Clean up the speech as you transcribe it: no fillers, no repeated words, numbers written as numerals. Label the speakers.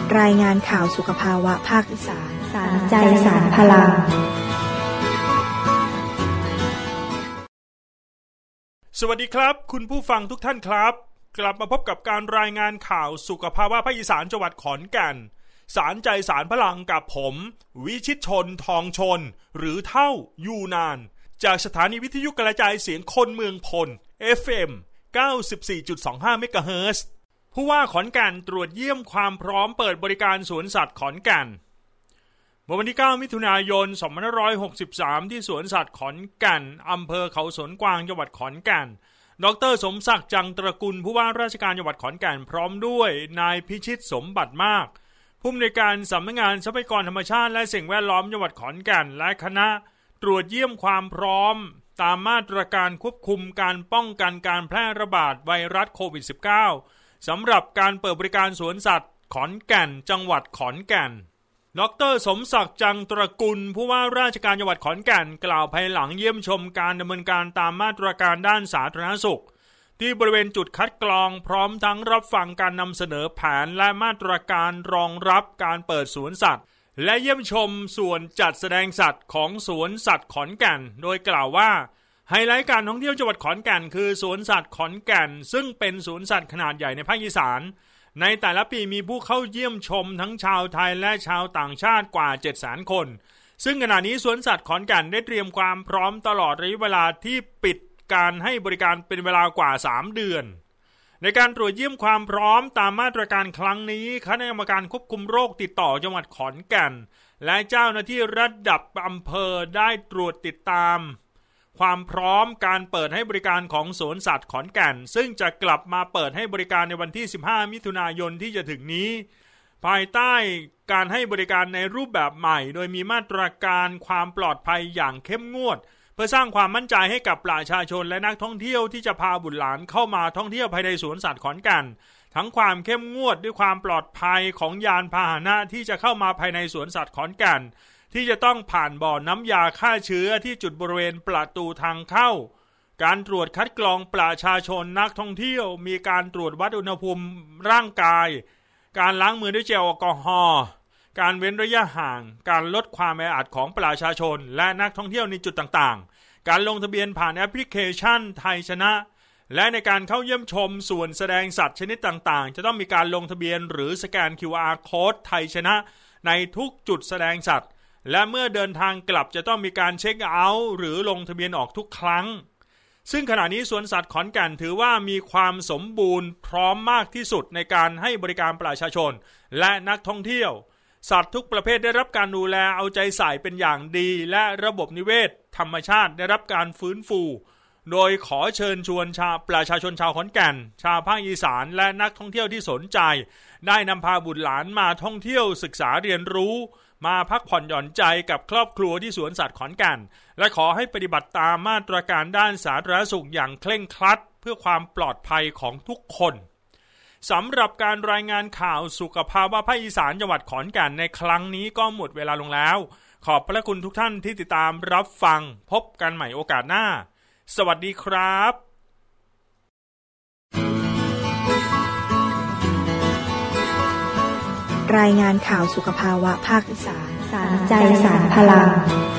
Speaker 1: รายงานข่าวสุขภาวะภาคอีสานสารใจสารพลัง
Speaker 2: สวัสดีครับคุณผู้ฟังทุกท่านครับกลับมาพบกับการรายงานข่าวสุขภาวะภาคอีสานจังหวัดขอนแก่นสารใจสารพลังกับผมวิชิตชนทองชนหรือเท่ายูนานจากสถานีวิทยุกระจายเสียงคนเมืองพล FM 94.25 เมกะเฮิรตซ์ผู้ว่าขอนแก่นตรวจเยี่ยมความพร้อมเปิดบริการสวนสัตว์ขอนแก่นวันที่ 9 มิถุนายน 2563 ที่สวนสัตว์ขอนแก่นอำเภอเขาสวนกวางจังหวัดขอนแก่นดร.สมศักดิ์จังตระกูลผู้ว่าราชการจังหวัดขอนแก่นพร้อมด้วยนายพิชิตสมบัติมากผู้อำนวยการสำนักงานทรัพยากรธรรมชาติและสิ่งแวดล้อมจังหวัดขอนแก่นและคณะตรวจเยี่ยมความพร้อมตามมาตรการควบคุมการป้องกันการแพร่ระบาดไวรัสโควิด -19 สำหรับการเปิดบริการสวนสัตว์ขอนแก่นจังหวัดขอนแก่นดร.สมศักดิ์จังตระกูลผู้ว่าราชการจังหวัดขอนแก่นกล่าวภายหลังเยี่ยมชมการดำเนินการตามมาตรการด้านสาธารณสุขที่บริเวณจุดคัดกรองพร้อมทั้งรับฟังการนำเสนอแผนและมาตรการรองรับการเปิดสวนสัตว์และเยี่ยมชมส่วนจัดแสดงสัตว์ของสวนสัตว์ขอนแก่นโดยกล่าวว่าไฮไลท์การท่องเที่ยวจังหวัดขอนแก่นคือสวนสัตว์ขอนแก่นซึ่งเป็นสวนสัตว์ขนาดใหญ่ในภาคอีสานในแต่ละปีมีผู้เข้าเยี่ยมชมทั้งชาวไทยและชาวต่างชาติกว่า 700,000 คนซึ่งขณะนี้สวนสัตว์ขอนแก่นได้เตรียมความพร้อมตลอดระยะเวลาที่ปิดการให้บริการเป็นเวลากว่า 3 เดือนในการตรวจเยี่ยมความพร้อมตามมาตรการครั้งนี้คณะกรรมการควบคุมโรคติดต่อจังหวัดขอนแก่นและเจ้าหน้าที่ระดับอำเภอได้ตรวจติดตามความพร้อมการเปิดให้บริการของสวนสัตว์ขอนแก่นซึ่งจะกลับมาเปิดให้บริการในวันที่ 15 มิถุนายนที่จะถึงนี้ภายใต้การให้บริการในรูปแบบใหม่โดยมีมาตรการความปลอดภัยอย่างเข้มงวดเพื่อสร้างความมั่นใจให้กับประชาชนและนักท่องเที่ยวที่จะพาบุตรหลานเข้ามาท่องเที่ยวภายในสวนสัตว์ขอนแก่นทั้งความเข้มงวดด้วยความปลอดภัยของยานพาหนะที่จะเข้ามาภายในสวนสัตว์ขอนแก่นที่จะต้องผ่านบ่อน้ำยาฆ่าเชื้อที่จุดบริเวณประตูทางเข้าการตรวจคัดกรองประชาชนนักท่องเที่ยวมีการตรวจวัดอุณหภูมิร่างกายการล้างมือด้วยเจลแอลกอฮอล์การเว้นระยะห่างการลดความแออัดของประชาชนและนักท่องเที่ยวในจุดต่างๆการลงทะเบียนผ่านแอปพลิเคชันไทยชนะและในการเข้าเยี่ยมชมส่วนแสดงสัตว์ชนิดต่างๆจะต้องมีการลงทะเบียนหรือสแกน QR Code ไทยชนะในทุกจุดแสดงสัตว์และเมื่อเดินทางกลับจะต้องมีการเช็คเอาท์หรือลงทะเบียนออกทุกครั้งซึ่งขณะนี้สวนสัตว์ขอนแก่นถือว่ามีความสมบูรณ์พร้อมมากที่สุดในการให้บริการประชาชนและนักท่องเที่ยวสัตว์ทุกประเภทได้รับการดูแลเอาใจใส่เป็นอย่างดีและระบบนิเวศธรรมชาติได้รับการฟื้นฟูโดยขอเชิญชวนประชาชนชาวขอนแก่นชาวภาคอีสานและนักท่องเที่ยวที่สนใจได้นำพาบุตรหลานมาท่องเที่ยวศึกษาเรียนรู้มาพักผ่อนหย่อนใจกับครอบครัวที่สวนสัตว์ขอนแก่นและขอให้ปฏิบัติตามมาตรการด้านสาธารณสุขอย่างเคร่งครัดเพื่อความปลอดภัยของทุกคนสำหรับการรายงานข่าวสุขภาวะภาคอีสานจังหวัดขอนแก่นในครั้งนี้ก็หมดเวลาลงแล้วขอบพระคุณทุกท่านที่ติดตามรับฟังพบกันใหม่โอกาสหน้าสวัสดีครับ
Speaker 1: รายงานข่าวสุขภาวะภาคอีสานสารใจสารพลัง